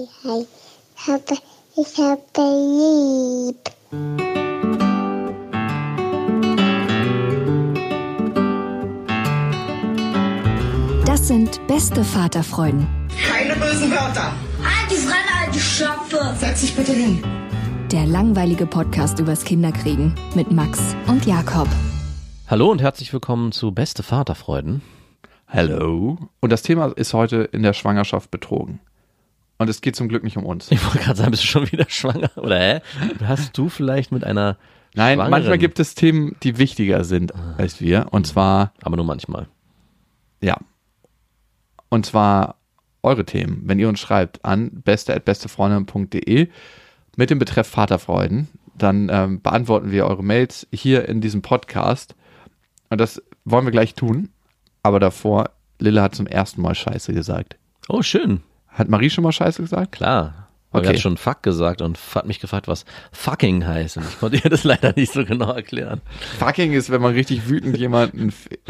Ich habe lieb. Das sind beste Vaterfreuden. Keine bösen Wörter. Halt die Fremde, alte Schöpfe. Setz dich bitte hin. Der langweilige Podcast übers Kinderkriegen mit Max und Jakob. Hallo und herzlich willkommen zu Beste Vaterfreuden. Hello. Und das Thema ist heute in der Schwangerschaft betrogen. Und es geht zum Glück nicht um uns. Ich wollte gerade sagen, bist du schon wieder schwanger? Oder hä? Hast du vielleicht mit einer Nein, Schwangeren? manchmal gibt es Themen, die wichtiger sind als wir. Und zwar, Aber nur manchmal. ja. Und zwar eure Themen. Wenn ihr uns schreibt an beste@bestefreunde.de mit dem Betreff Vaterfreuden, dann beantworten wir eure Mails hier in diesem Podcast. Und das wollen wir gleich tun. Aber davor, Lille hat zum ersten Mal Scheiße gesagt. Oh, schön. Hat Marie schon mal Scheiße gesagt? Klar. Aber Okay. er hat schon Fuck gesagt und hat mich gefragt, was fucking heißt. Und ich konnte ihr das leider nicht so genau erklären. Fucking ist, wenn man richtig wütend jemanden...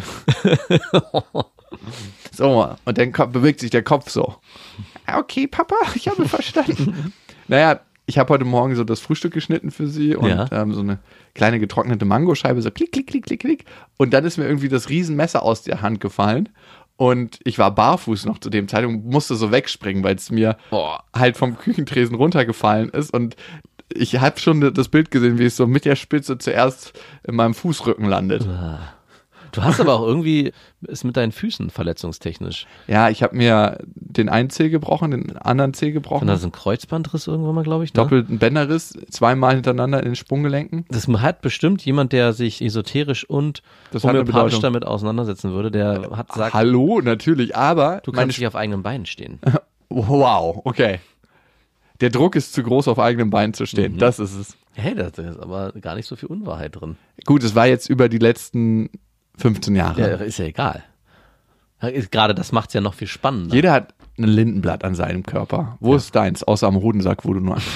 So, und dann bewegt sich der Kopf so. Okay, Papa, ich habe verstanden. Naja, ich habe heute Morgen so das Frühstück geschnitten für sie und Ja. so eine kleine getrocknete Mangoscheibe, so klick, klick, klick, klick, klick. Und dann ist mir irgendwie das Riesenmesser aus der Hand gefallen. Und ich war barfuß noch zu dem Zeitpunkt, musste so wegspringen, weil es mir halt vom Küchentresen runtergefallen ist. Und ich habe schon das Bild gesehen, wie es so mit der Spitze zuerst in meinem Fußrücken landet. Du hast aber auch irgendwie, ist mit deinen Füßen verletzungstechnisch. Ja, ich habe mir den einen Zeh gebrochen, den anderen Zeh gebrochen. Und da ist ein Kreuzbandriss irgendwann mal, glaube ich. Ne? Doppelten Bänderriss, zweimal hintereinander in den Sprunggelenken. Das hat bestimmt jemand, der sich esoterisch und Das hat eine homöopathisch Bedeutung. damit auseinandersetzen würde, der hat gesagt, Hallo, natürlich, aber du kannst nicht auf eigenen Beinen stehen. wow, okay. Der Druck ist zu groß, auf eigenen Beinen zu stehen. Das ist es. Hey, da ist aber gar nicht so viel Unwahrheit drin. Gut, es war jetzt über die letzten 15 Jahre. Ja, ist ja egal. Gerade das macht es ja noch viel spannender. Jeder hat ein Lindenblatt an seinem Körper. Wo ist deins? Außer am Hodensack, wo du nur...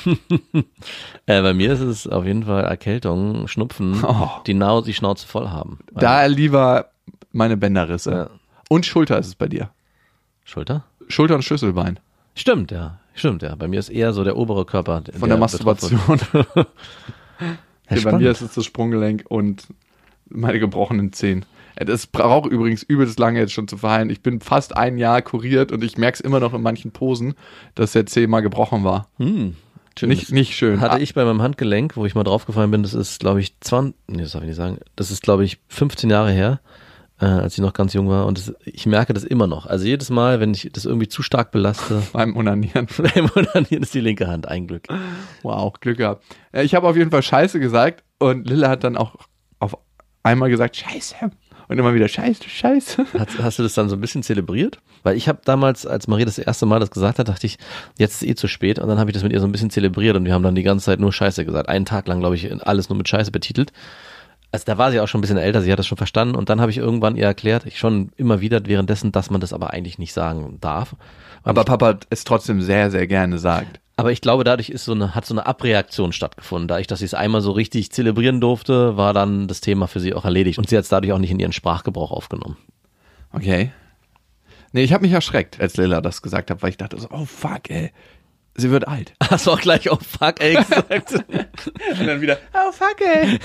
Bei mir ist es auf jeden Fall Erkältung, Schnupfen, die Schnauze voll haben. Da lieber meine Bänderrisse. Ja. Und Schulter ist es bei dir. Schulter? Schulter und Schlüsselbein. Stimmt, ja. Bei mir ist eher so der obere Körper. Von der Masturbation. Ja, Bei spannend. mir ist es das Sprunggelenk und meine gebrochenen Zehen. Das braucht übrigens übelst lange jetzt schon zu verheilen. Ich bin fast ein Jahr kuriert und ich merke es immer noch in manchen Posen, dass der Zeh mal gebrochen war. Schön. Nicht schön. Hatte ich bei meinem Handgelenk, wo ich mal draufgefallen bin, das ist, glaube ich, das darf ich nicht sagen, das ist, glaube ich, 15 Jahre her, als ich noch ganz jung war und ich merke das immer noch. Also jedes Mal, wenn ich das irgendwie zu stark belaste, Beim Onanieren. beim Onanieren ist die linke Hand, ein Glück. Wow, Glück gehabt. Ich habe auf jeden Fall Scheiße gesagt und Lille hat dann auch auf einmal gesagt, Scheiße. Und immer wieder Scheiße. Hast du das dann so ein bisschen zelebriert? Weil ich habe damals, als Marie das erste Mal das gesagt hat, dachte ich, jetzt ist zu spät. Und dann habe ich das mit ihr so ein bisschen zelebriert und wir haben dann die ganze Zeit nur Scheiße gesagt. Einen Tag lang, glaube ich, alles nur mit Scheiße betitelt. Also da war sie auch schon ein bisschen älter, sie hat das schon verstanden. Und dann habe ich irgendwann ihr erklärt, ich schon immer wieder währenddessen, dass man das aber eigentlich nicht sagen darf. Aber Papa es trotzdem sehr, sehr gerne sagt. Aber ich glaube, dadurch hat so eine Abreaktion stattgefunden. Da dass sie es einmal so richtig zelebrieren durfte, war dann das Thema für sie auch erledigt. Und sie hat es dadurch auch nicht in ihren Sprachgebrauch aufgenommen. Okay. Nee, ich habe mich erschreckt, als Lilla das gesagt hat, weil ich dachte so, oh fuck, ey. Sie wird alt. Hast du auch gleich, oh fuck, ey, gesagt. Und dann wieder, oh fuck, ey.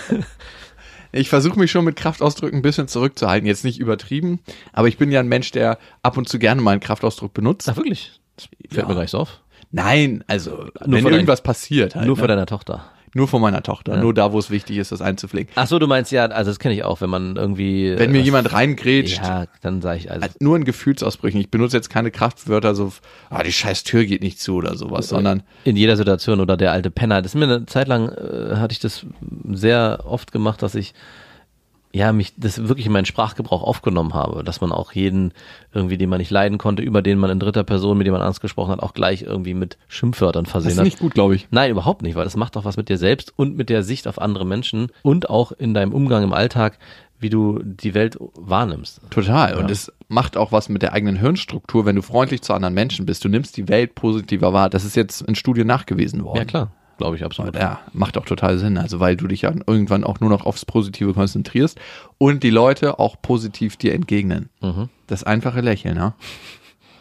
Ich versuche mich schon mit Kraftausdrücken ein bisschen zurückzuhalten. Jetzt nicht übertrieben, aber ich bin ja ein Mensch, der ab und zu gerne mal einen Kraftausdruck benutzt. Ach, wirklich? Das fällt mir gar nicht so auf. Nein, also Nur wenn von irgendwas passiert halt. Nur ne? für deiner Tochter. Nur von meiner Tochter. Ja. Nur da, wo es wichtig ist, das einzupflegen. Ach so, du meinst ja, also das kenne ich auch, wenn man irgendwie... Wenn mir jemand reingrätscht, Ja, dann sage ich also... nur in Gefühlsausbrüchen. Ich benutze jetzt keine Kraftwörter so, die scheiß Tür geht nicht zu oder sowas, sondern in jeder Situation oder der alte Penner. Das ist mir eine Zeit lang, hatte ich das sehr oft gemacht, dass ich mich das wirklich in meinen Sprachgebrauch aufgenommen habe, dass man auch jeden irgendwie, den man nicht leiden konnte, über den man in dritter Person, mit dem man Angst gesprochen hat, auch gleich irgendwie mit Schimpfwörtern das versehen ist hat. nicht gut, glaube ich. Nein, überhaupt nicht, weil das macht auch was mit dir selbst und mit der Sicht auf andere Menschen und auch in deinem Umgang im Alltag, wie du die Welt wahrnimmst. Total. Ja. Und es macht auch was mit der eigenen Hirnstruktur, wenn du freundlich zu anderen Menschen bist. Du nimmst die Welt positiver wahr. Das ist jetzt in Studien nachgewiesen worden. Ja, klar. Glaube ich absolut. Ja, macht auch total Sinn. Also weil du dich ja irgendwann auch nur noch aufs Positive konzentrierst und die Leute auch positiv dir entgegnen. Das einfache Lächeln, ja.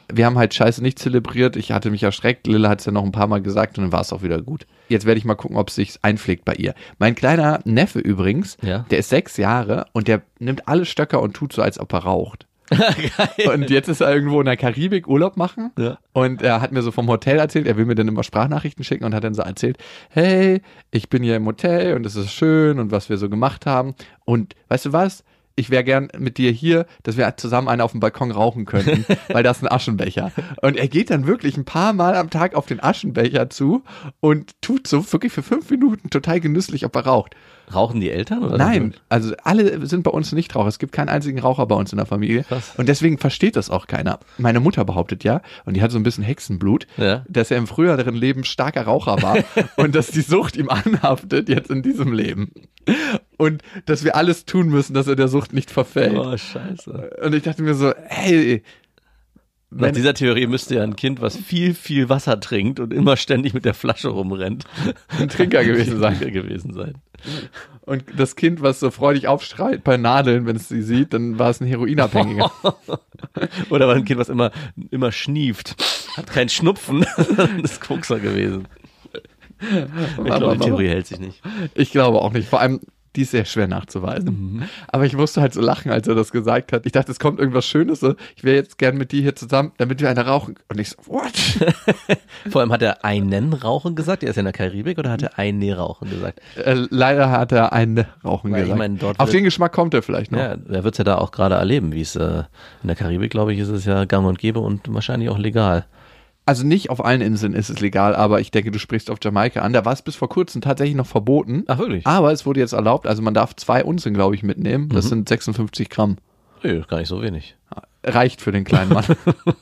wir haben halt Scheiße nicht zelebriert. Ich hatte mich erschreckt. Lilla hat es ja noch ein paar Mal gesagt und dann war es auch wieder gut. Jetzt werde ich mal gucken, ob es sich einpflegt bei ihr. Mein kleiner Neffe übrigens, der ist 6 Jahre und der nimmt alle Stöcker und tut so, als ob er raucht. Geil. Und jetzt ist er irgendwo in der Karibik Urlaub machen und er hat mir so vom Hotel erzählt, er will mir dann immer Sprachnachrichten schicken und hat dann so erzählt, hey, ich bin hier im Hotel und es ist schön und was wir so gemacht haben und weißt du was? Ich wäre gern mit dir hier, dass wir zusammen einen auf dem Balkon rauchen könnten, weil da ist ein Aschenbecher. Und er geht dann wirklich ein paar Mal am Tag auf den Aschenbecher zu und tut so wirklich für 5 Minuten total genüsslich, ob er raucht. Rauchen die Eltern? Oder Nein, also alle sind bei uns nicht Raucher. Es gibt keinen einzigen Raucher bei uns in der Familie. Krass. Und deswegen versteht das auch keiner. Meine Mutter behauptet ja, und die hat so ein bisschen Hexenblut, dass er im früheren Leben starker Raucher war und dass die Sucht ihm anhaftet jetzt in diesem Leben. Und dass wir alles tun müssen, dass er der Sucht nicht verfällt. Oh, scheiße. Und ich dachte mir so, hey, nach dieser Theorie müsste ja ein Kind, was viel, viel Wasser trinkt und immer ständig mit der Flasche rumrennt, ein Trinker gewesen sein. Und das Kind, was so freudig aufschreit bei Nadeln, wenn es sie sieht, dann war es ein Heroinabhängiger. Oder war ein Kind, was immer schnieft, hat keinen Schnupfen, das ist Kokser gewesen. Ich glaube, die Theorie hält sich nicht. Ich glaube auch nicht. Vor allem, die ist sehr schwer nachzuweisen. Aber ich musste halt so lachen, als er das gesagt hat. Ich dachte, es kommt irgendwas Schönes. So, ich wäre jetzt gern mit dir hier zusammen, damit wir eine rauchen. Und ich so, what? Vor allem hat er einen Rauchen gesagt? Er ist ja in der Karibik, oder hat er eine Rauchen gesagt? Leider hat er einen Rauchen gesagt. Ich meine, dort auf den Geschmack kommt er vielleicht noch. Ja, er wird es ja da auch gerade erleben, wie es in der Karibik, glaube ich, ist es ja gang und gäbe und wahrscheinlich auch legal. Also nicht auf allen Inseln ist es legal, aber ich denke, du sprichst auf Jamaika an. Da war es bis vor kurzem tatsächlich noch verboten. Ach, wirklich? Aber es wurde jetzt erlaubt. Also man darf 2 Unzen, glaube ich, mitnehmen. Das sind 56 Gramm. Nee, gar nicht so wenig. Reicht für den kleinen Mann.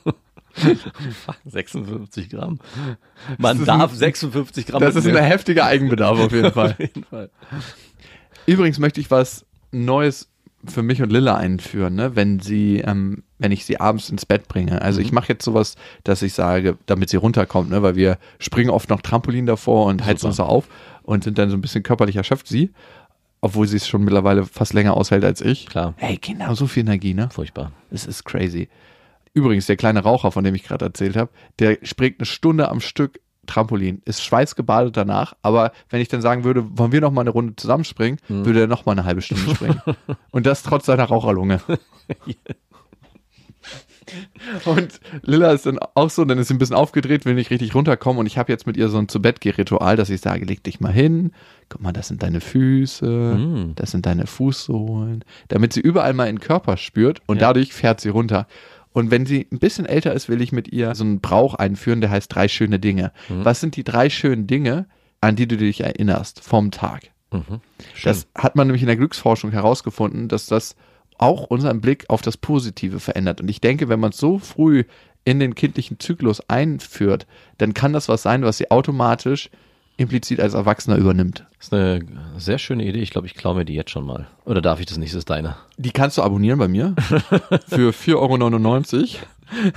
56 Gramm. Man darf 56 Gramm Das ist ein heftiger Eigenbedarf auf jeden Fall. Auf jeden Fall. Übrigens möchte ich was Neues für mich und Lilla einführen, ne? Wenn ich sie abends ins Bett bringe. Also ich mache jetzt sowas, dass ich sage, damit sie runterkommt, ne? Weil wir springen oft noch Trampolin davor und heizen uns so auf und sind dann so ein bisschen körperlich erschöpft, sie. Obwohl sie es schon mittlerweile fast länger aushält als ich. Klar. Hey, Kinder, so viel Energie, ne? Furchtbar. Es ist crazy. Übrigens, der kleine Raucher, von dem ich gerade erzählt habe, der springt 1 Stunde am Stück Trampolin, ist schweißgebadet danach, aber wenn ich dann sagen würde, wollen wir noch mal eine Runde zusammenspringen, würde er noch mal eine halbe Stunde springen. Und das trotz seiner Raucherlunge. Und Lilla ist dann auch so, dann ist sie ein bisschen aufgedreht, will nicht richtig runterkommen und ich habe jetzt mit ihr so ein Zu-Bett-Geh-Ritual, dass ich sage, leg dich mal hin, guck mal, das sind deine Füße, das sind deine Fußsohlen, damit sie überall mal in den Körper spürt und dadurch fährt sie runter. Und wenn sie ein bisschen älter ist, will ich mit ihr so einen Brauch einführen, der heißt 3 schöne Dinge. Was sind die 3 schönen Dinge, an die du dich erinnerst vom Tag? Das hat man nämlich in der Glücksforschung herausgefunden, dass das auch unseren Blick auf das Positive verändert. Und ich denke, wenn man es so früh in den kindlichen Zyklus einführt, dann kann das was sein, was sie automatisch implizit als Erwachsener übernimmt. Das ist eine sehr schöne Idee. Ich glaube, ich klaue mir die jetzt schon mal. Oder darf ich das nicht? Das ist deine. Die kannst du abonnieren bei mir für 4,99 €.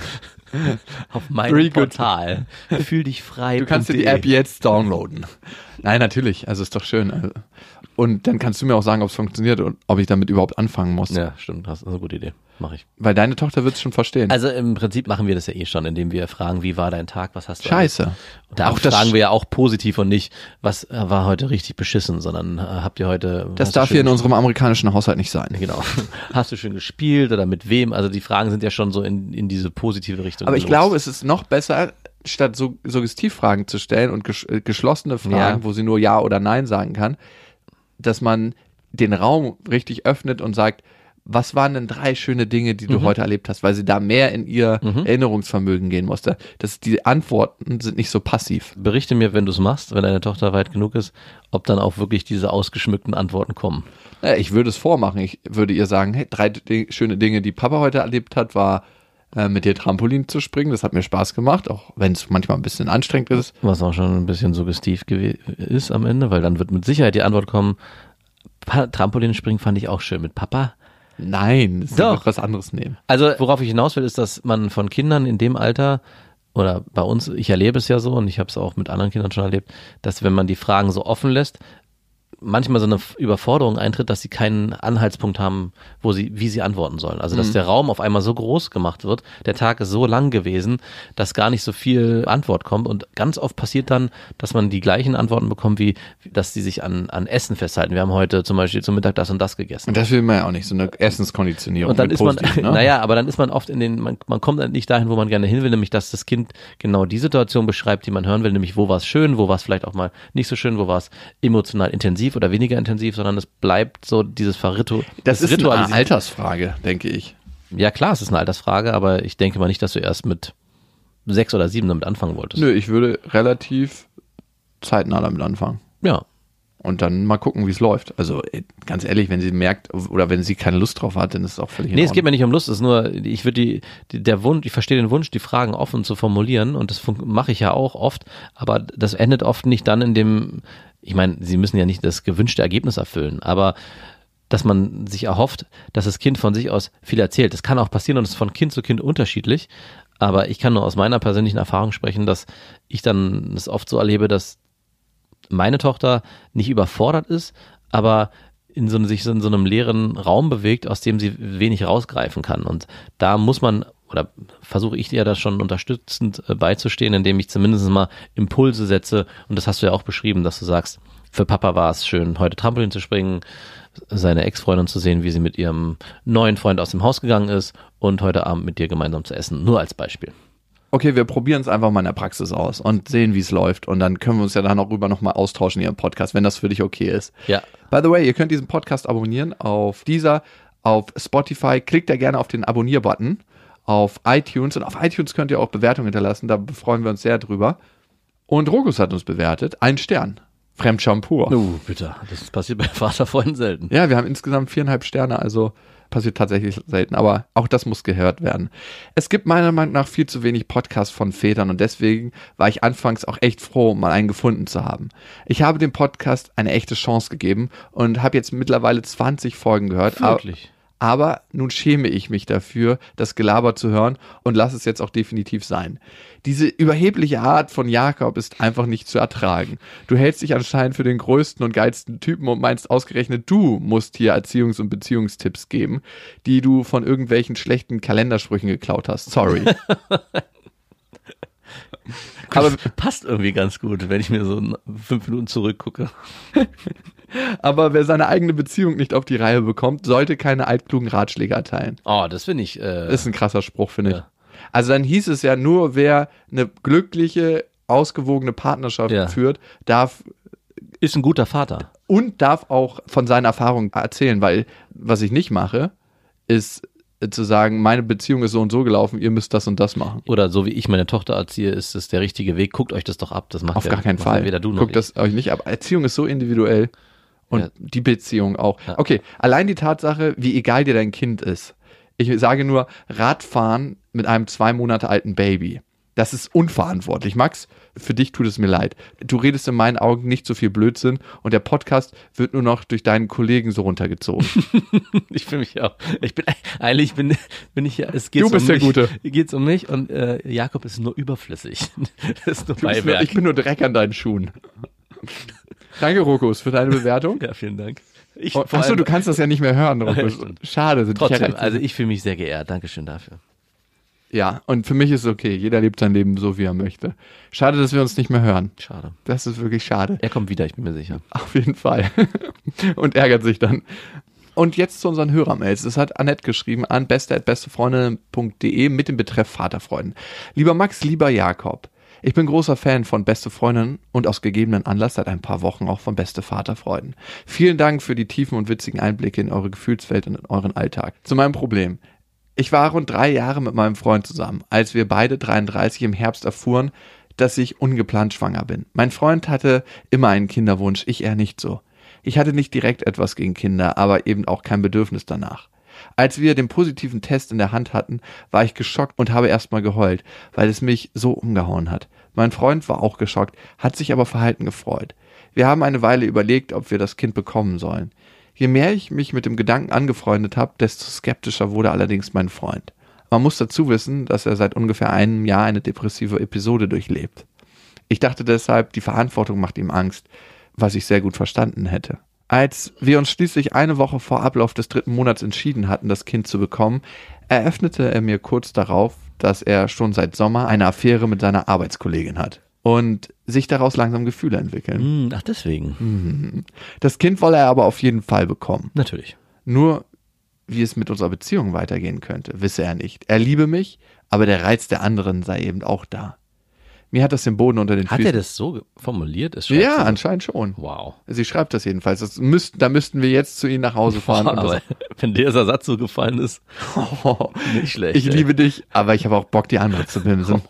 Auf meinem Portal. Fühl dich frei. Du kannst dir die App jetzt downloaden. Nein, natürlich. Also ist doch schön. Und dann kannst du mir auch sagen, ob es funktioniert und ob ich damit überhaupt anfangen muss. Ja, stimmt. Das ist eine gute Idee. Mache ich. Weil deine Tochter wird es schon verstehen. Also im Prinzip machen wir das ja eh schon, indem wir fragen, wie war dein Tag, was hast du Scheiße. Und da fragen wir ja auch positiv und nicht, was war heute richtig beschissen, sondern habt ihr heute... Das darf hier in unserem amerikanischen Haushalt nicht sein. Genau. Hast du schön gespielt oder mit wem? Also die Fragen sind ja schon so in diese positive Richtung. Aber ich glaube, es ist noch besser, statt so Suggestivfragen zu stellen und geschlossene Fragen, wo sie nur Ja oder Nein sagen kann, dass man den Raum richtig öffnet und sagt, was waren denn 3 schöne Dinge, die du heute erlebt hast, weil sie da mehr in ihr Erinnerungsvermögen gehen musste. Die Antworten sind nicht so passiv. Berichte mir, wenn du es machst, wenn deine Tochter weit genug ist, ob dann auch wirklich diese ausgeschmückten Antworten kommen. Naja, ich würde es vormachen. Ich würde ihr sagen, hey, 3 schöne Dinge, die Papa heute erlebt hat, war mit dir Trampolin zu springen. Das hat mir Spaß gemacht, auch wenn es manchmal ein bisschen anstrengend ist. Was auch schon ein bisschen suggestiv ist am Ende, weil dann wird mit Sicherheit die Antwort kommen, Trampolin springen fand ich auch schön mit Papa. Nein, das Doch. was anderes nehmen. Also worauf ich hinaus will, ist, dass man von Kindern in dem Alter, oder bei uns, ich erlebe es ja so und ich habe es auch mit anderen Kindern schon erlebt, dass wenn man die Fragen so offen lässt, manchmal so eine Überforderung eintritt, dass sie keinen Anhaltspunkt haben, wie sie antworten sollen. Also dass der Raum auf einmal so groß gemacht wird, der Tag ist so lang gewesen, dass gar nicht so viel Antwort kommt und ganz oft passiert dann, dass man die gleichen Antworten bekommt, wie dass die sich an Essen festhalten. Wir haben heute zum Beispiel zum Mittag das und das gegessen. Und das will man ja auch nicht, so eine Essenskonditionierung. Und dann ist man, ne? naja, aber dann ist man oft man kommt dann nicht dahin, wo man gerne hin will, nämlich dass das Kind genau die Situation beschreibt, die man hören will, nämlich wo war es schön, wo war es vielleicht auch mal nicht so schön, wo war es emotional intensiv oder weniger intensiv, sondern es bleibt so dieses Das ist eine Altersfrage, denke ich. Ja klar, es ist eine Altersfrage, aber ich denke mal nicht, dass du erst mit 6 oder 7 damit anfangen wolltest. Nö, ich würde relativ zeitnah damit anfangen. Ja. Und dann mal gucken, wie es läuft. Also ganz ehrlich, wenn sie merkt oder wenn sie keine Lust drauf hat, dann ist es auch völlig in Ordnung. Es geht mir nicht um Lust, es ist nur, ich würde ich verstehe den Wunsch, die Fragen offen zu formulieren und das mache ich ja auch oft, aber das endet oft nicht dann in dem, ich meine, sie müssen ja nicht das gewünschte Ergebnis erfüllen, aber dass man sich erhofft, dass das Kind von sich aus viel erzählt. Das kann auch passieren und es ist von Kind zu Kind unterschiedlich, aber ich kann nur aus meiner persönlichen Erfahrung sprechen, dass ich dann es oft so erlebe, dass meine Tochter nicht überfordert ist, aber sich in so einem leeren Raum bewegt, aus dem sie wenig rausgreifen kann. Und da muss man, oder versuche ich dir da schon unterstützend beizustehen, indem ich zumindest mal Impulse setze. Und das hast du ja auch beschrieben, dass du sagst, für Papa war es schön, heute Trampolin zu springen, seine Ex-Freundin zu sehen, wie sie mit ihrem neuen Freund aus dem Haus gegangen ist und heute Abend mit dir gemeinsam zu essen. Nur als Beispiel. Okay, wir probieren es einfach mal in der Praxis aus und sehen, wie es läuft. Und dann können wir uns ja dann auch rüber nochmal austauschen hier im Podcast, wenn das für dich okay ist. Ja. By the way, ihr könnt diesen Podcast abonnieren auf Deezer, auf Spotify. Klickt da gerne auf den Abonnier-Button, auf iTunes. Und auf iTunes könnt ihr auch Bewertungen hinterlassen, da freuen wir uns sehr drüber. Und Rokus hat uns bewertet, 1 Stern. Fremdscham pur. Bitte, das passiert bei Vaterfreunden selten. Ja, wir haben insgesamt 4,5 Sterne, also passiert tatsächlich selten, aber auch das muss gehört werden. Es gibt meiner Meinung nach viel zu wenig Podcasts von Vätern und deswegen war ich anfangs auch echt froh, mal einen gefunden zu haben. Ich habe dem Podcast eine echte Chance gegeben und habe jetzt mittlerweile 20 Folgen gehört. Wirklich? Aber nun schäme ich mich dafür, das Gelaber zu hören und lasse es jetzt auch definitiv sein. Diese überhebliche Art von Jakob ist einfach nicht zu ertragen. Du hältst dich anscheinend für den größten und geilsten Typen und meinst ausgerechnet, du musst hier Erziehungs- und Beziehungstipps geben, die du von irgendwelchen schlechten Kalendersprüchen geklaut hast. Sorry. Aber passt irgendwie ganz gut, wenn ich mir so 5 Minuten zurückgucke. Aber wer seine eigene Beziehung nicht auf die Reihe bekommt, sollte keine altklugen Ratschläge erteilen. Oh, das finde ich. Ist ein krasser Spruch, finde ich. Ja. Also dann hieß es ja, nur wer eine glückliche, ausgewogene Partnerschaft führt, ist ein guter Vater. Und darf auch von seinen Erfahrungen erzählen, weil was ich nicht mache, ist zu sagen, meine Beziehung ist so und so gelaufen, ihr müsst das und das machen. Oder so wie ich meine Tochter erziehe, ist es der richtige Weg. Guckt euch das doch ab. Das macht auf gar keinen Fall. Weder du noch Guckt das euch nicht ab. Erziehung ist so individuell und die Beziehung auch. Ja. Okay, allein die Tatsache, wie egal dir dein Kind ist. Ich sage nur, Radfahren mit einem 2 Monate alten Baby. Das ist unverantwortlich. Max, für dich tut es mir leid. Du redest in meinen Augen nicht so viel Blödsinn und der Podcast wird nur noch durch deinen Kollegen so runtergezogen. Ich fühle mich auch. Bin ich ja. Es geht du bist der Gute. Geht's um mich und Jakob ist nur überflüssig. Das ist nur Beiwerk. Ich bin nur Dreck an deinen Schuhen. Danke, Rokus, für deine Bewertung. Ja, vielen Dank. Achso, du kannst das ja nicht mehr hören, Rokus. Schade. Trotzdem, also ich fühle mich sehr geehrt. Dankeschön dafür. Ja, und für mich ist es okay. Jeder lebt sein Leben so, wie er möchte. Schade, dass wir uns nicht mehr hören. Schade. Das ist wirklich schade. Er kommt wieder, ich bin mir sicher. Auf jeden Fall. Und ärgert sich dann. Und jetzt zu unseren Hörermails. Das hat Annette geschrieben an beste@bestefreundinnen.de mit dem Betreff Vaterfreunden. Lieber Max, lieber Jakob. Ich bin großer Fan von Beste Freundinnen und aus gegebenen Anlass seit ein paar Wochen auch von Beste Vaterfreunden. Vielen Dank für die tiefen und witzigen Einblicke in eure Gefühlswelt und in euren Alltag. Zu meinem Problem. Ich war rund 3 Jahre mit meinem Freund zusammen, als wir beide 33 im Herbst erfuhren, dass ich ungeplant schwanger bin. Mein Freund hatte immer einen Kinderwunsch, ich eher nicht so. Ich hatte nicht direkt etwas gegen Kinder, aber eben auch kein Bedürfnis danach. Als wir den positiven Test in der Hand hatten, war ich geschockt und habe erstmal geheult, weil es mich so umgehauen hat. Mein Freund war auch geschockt, hat sich aber verhalten gefreut. Wir haben eine Weile überlegt, ob wir das Kind bekommen sollen. Je mehr ich mich mit dem Gedanken angefreundet habe, desto skeptischer wurde allerdings mein Freund. Man muss dazu wissen, dass er seit ungefähr einem Jahr eine depressive Episode durchlebt. Ich dachte deshalb, die Verantwortung macht ihm Angst, was ich sehr gut verstanden hätte. Als wir uns schließlich eine Woche vor Ablauf des 3. Monats entschieden hatten, das Kind zu bekommen, eröffnete er mir kurz darauf, dass er schon seit Sommer eine Affäre mit seiner Arbeitskollegin hat und sich daraus langsam Gefühle entwickeln. Ach, deswegen. Das Kind wolle er aber auf jeden Fall bekommen. Natürlich. Nur, wie es mit unserer Beziehung weitergehen könnte, wisse er nicht. Er liebe mich, aber der Reiz der anderen sei eben auch da. Mir hat das den Boden unter den Füßen. Hat er das so formuliert? Ja, anscheinend schon. Wow. Sie schreibt das jedenfalls. Da müssten wir jetzt zu Ihnen nach Hause fahren. Und Aber wenn dieser Satz so gefallen ist, nicht schlecht. Ich liebe dich, aber ich habe auch Bock, die andere zu bimsen.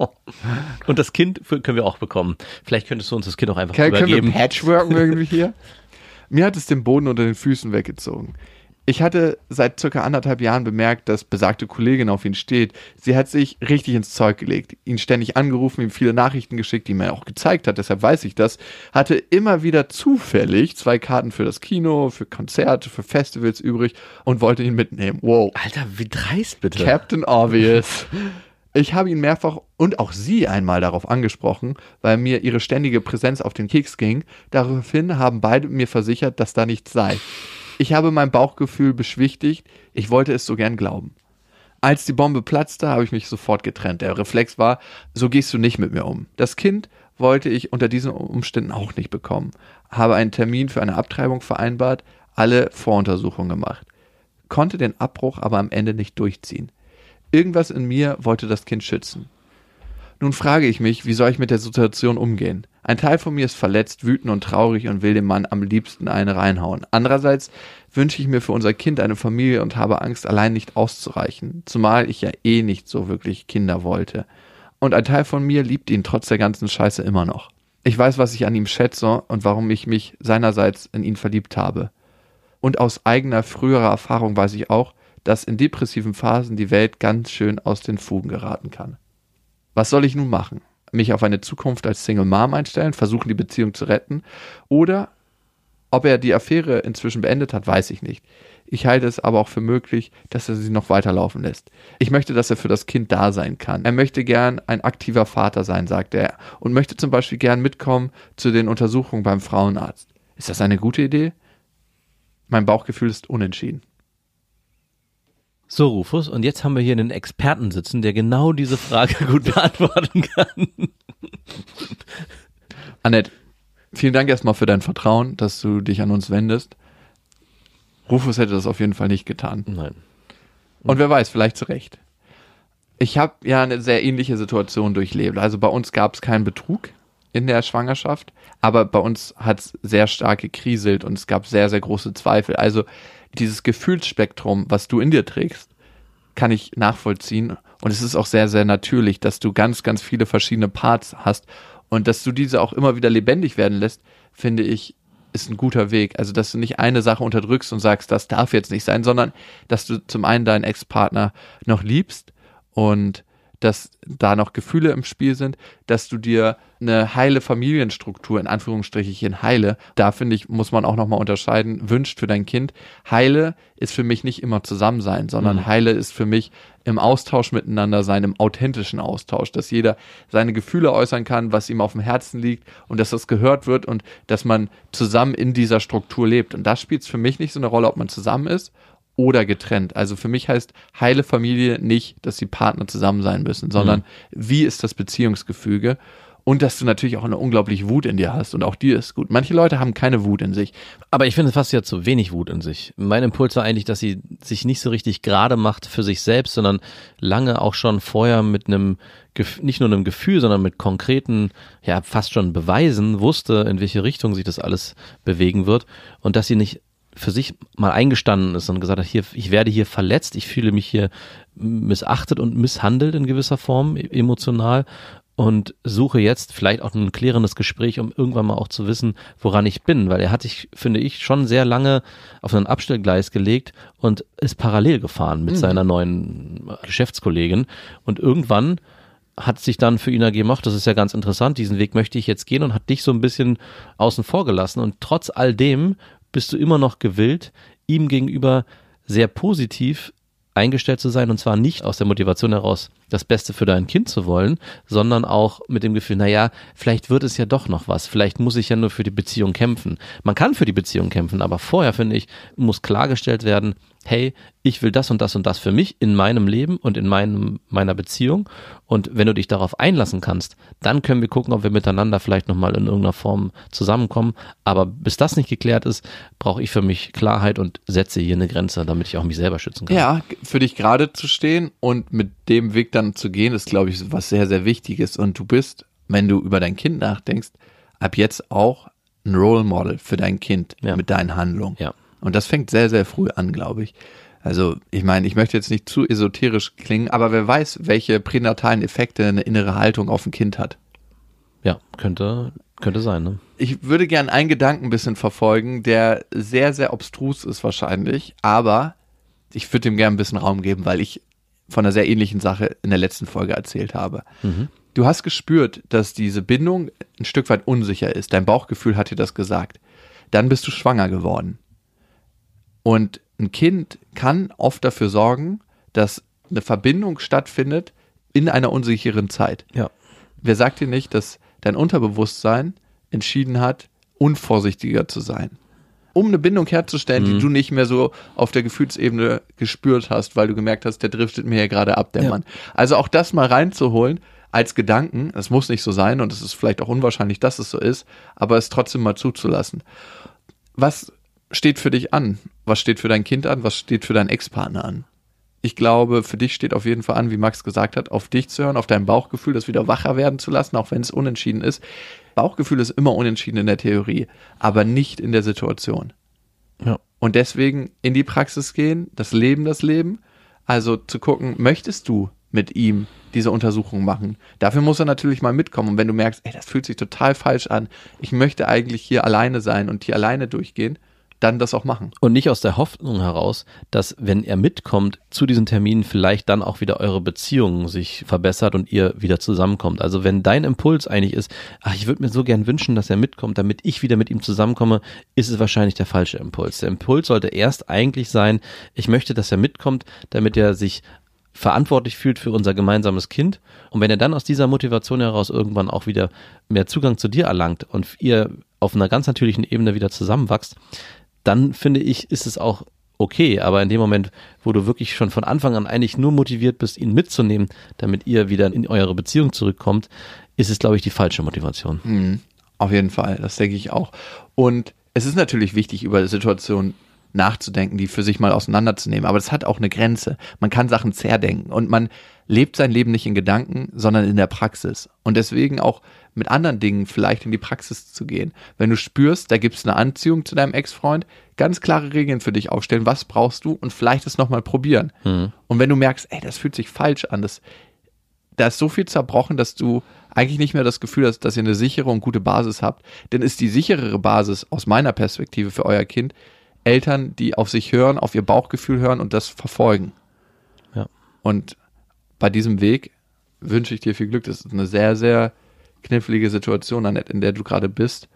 Und das Kind können wir auch bekommen. Vielleicht könntest du uns das Kind auch einfach Können übergeben. wir patchworken irgendwie hier? Mir hat es den Boden unter den Füßen weggezogen. Ich hatte seit circa 1,5 Jahren bemerkt, dass besagte Kollegin auf ihn steht. Sie hat sich richtig ins Zeug gelegt, ihn ständig angerufen, ihm viele Nachrichten geschickt, die mir auch gezeigt hat, deshalb weiß ich das, hatte immer wieder zufällig 2 Karten für das Kino, für Konzerte, für Festivals übrig und wollte ihn mitnehmen. Wow. Alter, wie dreist bitte. Captain Obvious. Ich habe ihn mehrfach und auch sie einmal darauf angesprochen, weil mir ihre ständige Präsenz auf den Keks ging. Daraufhin haben beide mir versichert, dass da nichts sei. Ich habe mein Bauchgefühl beschwichtigt, ich wollte es so gern glauben. Als die Bombe platzte, habe ich mich sofort getrennt. Der Reflex war, so gehst du nicht mit mir um. Das Kind wollte ich unter diesen Umständen auch nicht bekommen. Habe einen Termin für eine Abtreibung vereinbart, alle Voruntersuchungen gemacht. Konnte den Abbruch aber am Ende nicht durchziehen. Irgendwas in mir wollte das Kind schützen. Nun frage ich mich, wie soll ich mit der Situation umgehen? Ein Teil von mir ist verletzt, wütend und traurig und will dem Mann am liebsten eine reinhauen. Andererseits wünsche ich mir für unser Kind eine Familie und habe Angst, allein nicht auszureichen, zumal ich ja eh nicht so wirklich Kinder wollte. Und ein Teil von mir liebt ihn trotz der ganzen Scheiße immer noch. Ich weiß, was ich an ihm schätze und warum ich mich seinerseits in ihn verliebt habe. Und aus eigener früherer Erfahrung weiß ich auch, dass in depressiven Phasen die Welt ganz schön aus den Fugen geraten kann. Was soll ich nun machen? Mich auf eine Zukunft als Single Mom einstellen, versuchen die Beziehung zu retten? Oder ob er die Affäre inzwischen beendet hat, weiß ich nicht. Ich halte es aber auch für möglich, dass er sie noch weiterlaufen lässt. Ich möchte, dass er für das Kind da sein kann. Er möchte gern ein aktiver Vater sein, sagt er, und möchte zum Beispiel gern mitkommen zu den Untersuchungen beim Frauenarzt. Ist das eine gute Idee? Mein Bauchgefühl ist unentschieden. So, Rufus, und jetzt haben wir hier einen Experten sitzen, der genau diese Frage gut beantworten kann. Annette, vielen Dank erstmal für dein Vertrauen, dass du dich an uns wendest. Rufus hätte das auf jeden Fall nicht getan. Nein. Und wer weiß, vielleicht zu Recht. Ich habe ja eine sehr ähnliche Situation durchlebt. Also bei uns gab es keinen Betrug in der Schwangerschaft, aber bei uns hat es sehr stark gekriselt und es gab sehr, sehr große Zweifel. Also dieses Gefühlsspektrum, was du in dir trägst, kann ich nachvollziehen. Und es ist auch sehr, sehr natürlich, dass du ganz, ganz viele verschiedene Parts hast und dass du diese auch immer wieder lebendig werden lässt, finde ich, ist ein guter Weg. Also, dass du nicht eine Sache unterdrückst und sagst, das darf jetzt nicht sein, sondern dass du zum einen deinen Ex-Partner noch liebst und dass da noch Gefühle im Spiel sind, dass du dir eine heile Familienstruktur, in Anführungsstrichen heile, da finde ich, muss man auch nochmal unterscheiden, wünscht für dein Kind. Heile ist für mich nicht immer zusammen sein, sondern heile ist für mich im Austausch miteinander sein, im authentischen Austausch, dass jeder seine Gefühle äußern kann, was ihm auf dem Herzen liegt und dass das gehört wird und dass man zusammen in dieser Struktur lebt. Und da spielt es für mich nicht so eine Rolle, ob man zusammen ist oder getrennt. Also für mich heißt heile Familie nicht, dass die Partner zusammen sein müssen, sondern wie ist das Beziehungsgefüge und dass du natürlich auch eine unglaubliche Wut in dir hast und auch die ist gut. Manche Leute haben keine Wut in sich. Aber ich finde fast ja zu wenig Wut in sich. Mein Impuls war eigentlich, dass sie sich nicht so richtig gerade macht für sich selbst, sondern lange auch schon vorher mit einem, nicht nur einem Gefühl, sondern mit konkreten, ja fast schon Beweisen wusste, in welche Richtung sich das alles bewegen wird und dass sie nicht für sich mal eingestanden ist und gesagt hat, hier, ich werde hier verletzt, ich fühle mich hier missachtet und misshandelt in gewisser Form, emotional und suche jetzt vielleicht auch ein klärendes Gespräch, um irgendwann mal auch zu wissen, woran ich bin, weil er hat sich, finde ich, schon sehr lange auf ein Abstellgleis gelegt und ist parallel gefahren mit seiner neuen Geschäftskollegin und irgendwann hat sich dann für ihn ergeben, ach, das ist ja ganz interessant, diesen Weg möchte ich jetzt gehen und hat dich so ein bisschen außen vor gelassen und trotz all dem bist du immer noch gewillt, ihm gegenüber sehr positiv eingestellt zu sein und zwar nicht aus der Motivation heraus, das Beste für dein Kind zu wollen, sondern auch mit dem Gefühl, naja, vielleicht wird es ja doch noch was, vielleicht muss ich ja nur für die Beziehung kämpfen. Man kann für die Beziehung kämpfen, aber vorher, finde ich, muss klargestellt werden, hey, ich will das und das und das für mich in meinem Leben und in meiner Beziehung und wenn du dich darauf einlassen kannst, dann können wir gucken, ob wir miteinander vielleicht nochmal in irgendeiner Form zusammenkommen, aber bis das nicht geklärt ist, brauche ich für mich Klarheit und setze hier eine Grenze, damit ich auch mich selber schützen kann. Ja, für dich gerade zu stehen und mit dem Weg dann zu gehen, ist, glaube ich, was sehr, sehr Wichtiges und du bist, wenn du über dein Kind nachdenkst, ab jetzt auch ein Role Model für dein Kind mit deinen Handlungen. Ja. Und das fängt sehr, sehr früh an, glaube ich. Also ich meine, ich möchte jetzt nicht zu esoterisch klingen, aber wer weiß, welche pränatalen Effekte eine innere Haltung auf ein Kind hat. Ja, könnte sein, ne? Ich würde gern einen Gedanken ein bisschen verfolgen, der sehr, sehr obstrus ist wahrscheinlich, aber ich würde dem gern ein bisschen Raum geben, weil ich von einer sehr ähnlichen Sache in der letzten Folge erzählt habe. Mhm. Du hast gespürt, dass diese Bindung ein Stück weit unsicher ist. Dein Bauchgefühl hat dir das gesagt. Dann bist du schwanger geworden. Und ein Kind kann oft dafür sorgen, dass eine Verbindung stattfindet in einer unsicheren Zeit. Ja. Wer sagt dir nicht, dass dein Unterbewusstsein entschieden hat, unvorsichtiger zu sein? Um eine Bindung herzustellen, die du nicht mehr so auf der Gefühlsebene gespürt hast, weil du gemerkt hast, der driftet mir hier gerade ab, der Mann. Also auch das mal reinzuholen als Gedanken, das muss nicht so sein und es ist vielleicht auch unwahrscheinlich, dass es so ist, aber es trotzdem mal zuzulassen. Was steht für dich an? Was steht für dein Kind an? Was steht für deinen Ex-Partner an? Ich glaube, für dich steht auf jeden Fall an, wie Max gesagt hat, auf dich zu hören, auf dein Bauchgefühl, das wieder wacher werden zu lassen, auch wenn es unentschieden ist. Bauchgefühl ist immer unentschieden in der Theorie, aber nicht in der Situation. Ja. Und deswegen in die Praxis gehen, das Leben. Also zu gucken, möchtest du mit ihm diese Untersuchung machen? Dafür muss er natürlich mal mitkommen. Und wenn du merkst, ey, das fühlt sich total falsch an, ich möchte eigentlich hier alleine sein und hier alleine durchgehen, dann das auch machen. Und nicht aus der Hoffnung heraus, dass, wenn er mitkommt, zu diesen Terminen vielleicht dann auch wieder eure Beziehung sich verbessert und ihr wieder zusammenkommt. Also wenn dein Impuls eigentlich ist, ich würde mir so gern wünschen, dass er mitkommt, damit ich wieder mit ihm zusammenkomme, ist es wahrscheinlich der falsche Impuls. Der Impuls sollte erst eigentlich sein, ich möchte, dass er mitkommt, damit er sich verantwortlich fühlt für unser gemeinsames Kind. Und wenn er dann aus dieser Motivation heraus irgendwann auch wieder mehr Zugang zu dir erlangt und ihr auf einer ganz natürlichen Ebene wieder zusammenwachst, dann finde ich, ist es auch okay, aber in dem Moment, wo du wirklich schon von Anfang an eigentlich nur motiviert bist, ihn mitzunehmen, damit ihr wieder in eure Beziehung zurückkommt, ist es, glaube ich, die falsche Motivation. Auf jeden Fall, das denke ich auch. Und es ist natürlich wichtig, über Situationen nachzudenken, die für sich mal auseinanderzunehmen, aber das hat auch eine Grenze. Man kann Sachen zerdenken und man lebt sein Leben nicht in Gedanken, sondern in der Praxis. Und deswegen auch mit anderen Dingen vielleicht in die Praxis zu gehen. Wenn du spürst, da gibt es eine Anziehung zu deinem Ex-Freund, ganz klare Regeln für dich aufstellen, was brauchst du und vielleicht es nochmal probieren. Und wenn du merkst, ey, das fühlt sich falsch an, da ist so viel zerbrochen, dass du eigentlich nicht mehr das Gefühl hast, dass ihr eine sichere und gute Basis habt, dann ist die sicherere Basis aus meiner Perspektive für euer Kind Eltern, die auf sich hören, auf ihr Bauchgefühl hören und das verfolgen. Ja. Und bei diesem Weg wünsche ich dir viel Glück. Das ist eine sehr, sehr knifflige Situation, Annette, in der du gerade bist.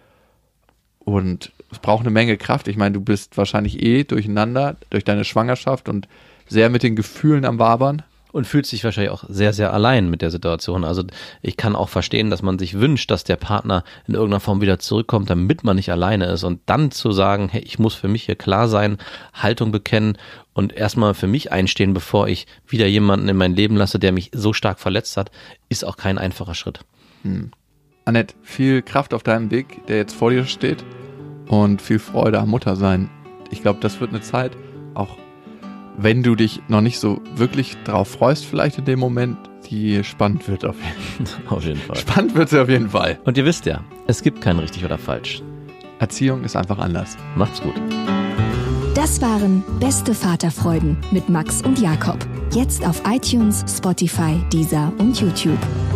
Und es braucht eine Menge Kraft. Ich meine, du bist wahrscheinlich durcheinander durch deine Schwangerschaft und sehr mit den Gefühlen am Wabern. Und fühlt sich wahrscheinlich auch sehr, sehr allein mit der Situation. Also ich kann auch verstehen, dass man sich wünscht, dass der Partner in irgendeiner Form wieder zurückkommt, damit man nicht alleine ist. Und dann zu sagen, hey, ich muss für mich hier klar sein, Haltung bekennen und erstmal für mich einstehen, bevor ich wieder jemanden in mein Leben lasse, der mich so stark verletzt hat, ist auch kein einfacher Schritt. Annette, viel Kraft auf deinem Weg, der jetzt vor dir steht, und viel Freude am Muttersein. Ich glaube, das wird eine Zeit, auch wenn du dich noch nicht so wirklich drauf freust, vielleicht in dem Moment, die spannend wird auf jeden Fall. Spannend wird sie auf jeden Fall. Und ihr wisst ja, es gibt kein richtig oder falsch. Erziehung ist einfach anders. Macht's gut. Das waren Beste Vaterfreuden mit Max und Jakob. Jetzt auf iTunes, Spotify, Deezer und YouTube.